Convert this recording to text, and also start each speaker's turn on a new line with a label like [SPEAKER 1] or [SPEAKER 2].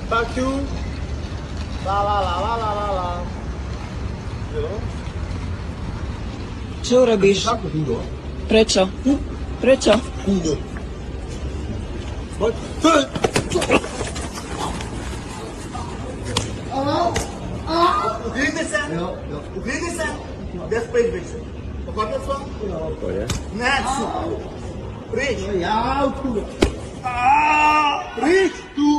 [SPEAKER 1] Fuck you. La la la la la la la.
[SPEAKER 2] Čo robíš? Prečo? Prečo?
[SPEAKER 1] Uklidni se. Uklidni se. Gdje spet više? Pohvatio smo? Neću. Prič. Prič tu.